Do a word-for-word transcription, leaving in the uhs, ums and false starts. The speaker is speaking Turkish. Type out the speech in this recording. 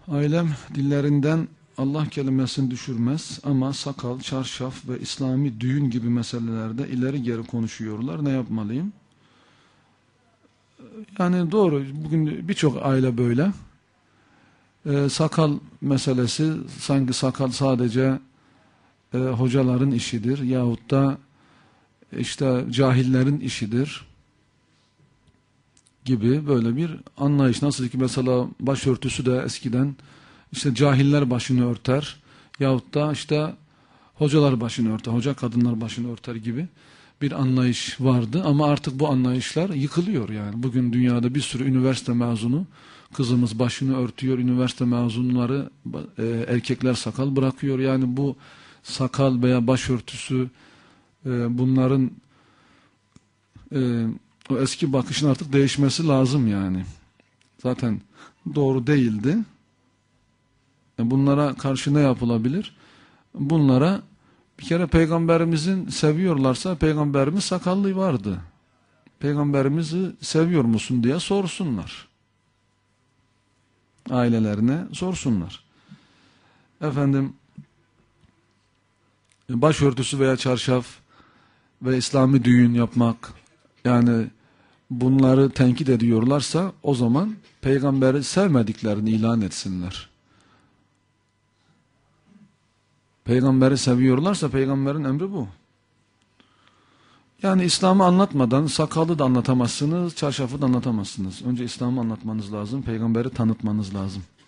Ailem dillerinden Allah kelimesini düşürmez ama sakal, çarşaf ve İslami düğün gibi meselelerde ileri geri konuşuyorlar. Ne yapmalıyım? Yani doğru, bugün birçok aile böyle. Ee, sakal meselesi sanki sakal sadece e, hocaların işidir yahut da işte cahillerin işidir gibi böyle bir anlayış. Nasıl ki mesela başörtüsü de eskiden işte cahiller başını örter yahut da işte hocalar başını örter, hoca kadınlar başını örter gibi bir anlayış vardı ama artık bu anlayışlar yıkılıyor yani. Bugün dünyada bir sürü üniversite mezunu kızımız başını örtüyor, üniversite mezunları e, erkekler sakal bırakıyor. Yani bu sakal veya başörtüsü e, bunların e, o eski bakışın artık değişmesi lazım yani. Zaten doğru değildi. Bunlara karşı ne yapılabilir? Bunlara bir kere Peygamberimizin seviyorlarsa Peygamberimiz sakallı vardı. Peygamberimizi seviyor musun diye sorsunlar. Ailelerine sorsunlar. Efendim başörtüsü veya çarşaf ve İslami düğün yapmak yani bunları tenkit ediyorlarsa o zaman peygamberi sevmediklerini ilan etsinler. Peygamberi seviyorlarsa peygamberin emri bu. Yani İslam'ı anlatmadan sakalı da anlatamazsınız, çarşafı da anlatamazsınız. Önce İslam'ı anlatmanız lazım, peygamberi tanıtmanız lazım.